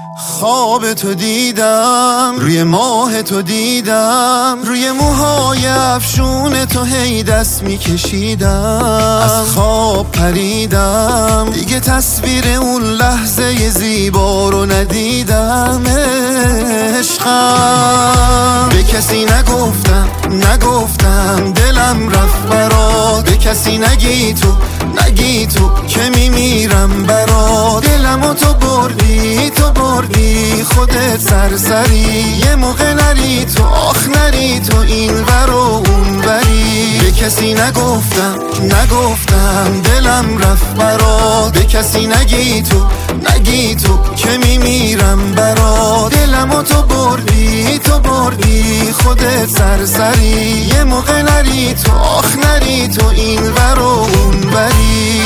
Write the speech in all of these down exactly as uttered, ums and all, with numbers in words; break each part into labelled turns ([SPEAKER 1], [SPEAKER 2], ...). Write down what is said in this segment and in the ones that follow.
[SPEAKER 1] خواب تو دیدم، روی ماه تو دیدم، روی موهای افشون تو هی دست میکشیدم. از خواب پریدم، دیگه تصویر اون لحظه زیبا رو ندیدم. عشقم به کسی نگفتم، نگفتم دلم رفت برات. به کسی نگی تو، نگی تو که میمیرم برات. دلمو تو بردی، تو بردی خودت سرسری. یه موقع نری تو، آخ نری تو این ور و اون وری. به کسی نگفتم، نگفتم دلم رفت برات. به کسی نگی تو، نگی تو که میمیرم برات. دلمو تو بردی، تو بردی خودت سرسری. یه موقع نری تو، آخ نری تو این ور و اون وری.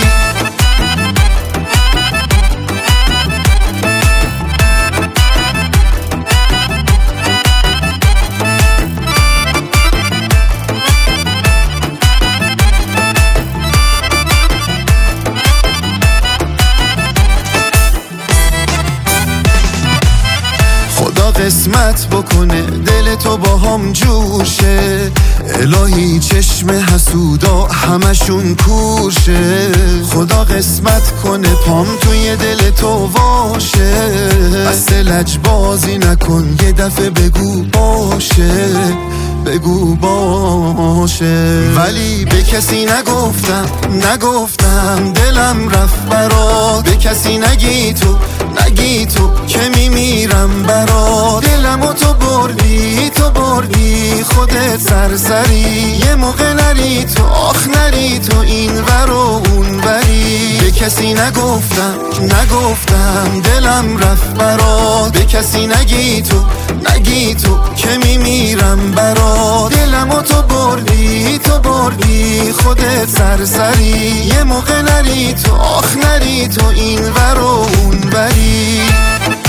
[SPEAKER 1] قسمت بکنه دل تو با هم جوشه. الهی چشم حسودا همشون کورشه. خدا قسمت کنه پام توی دل تو واشه. بس لجبازی نکن یه دفعه بگو باشه، بگو باشه. ولی به کسی نگفتم، نگفتم دلم رفت برات. به کسی نگی تو، نگی تو که میمیرم برات. دلمو تو بردی، تو بردی خودت سرسری. یه موقع نری تو، آخ نری تو این ور و اون وری. به کسی نگفتم، نگفتم دلم رفت برات. به کسی نگی تو، نگی تو که میمیرم برات. دلمو تو بردی، تو بردی خودت سرسری. یه موقع نری تو، آخ نری تو این ور و اون وری.